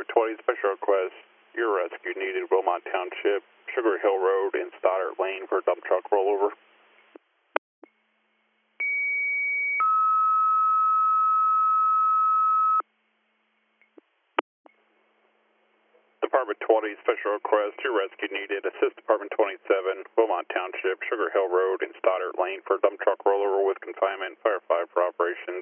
20 special request. Your rescue needed Wilmot Township, Sugar Hill Road, and Stoddard Lane for dump truck rollover. Department 20 special request. Your rescue needed. Assist Department 27, Wilmot Township, Sugar Hill Road, and Stoddard Lane for dump truck rollover with confinement. Fire 5 for operations.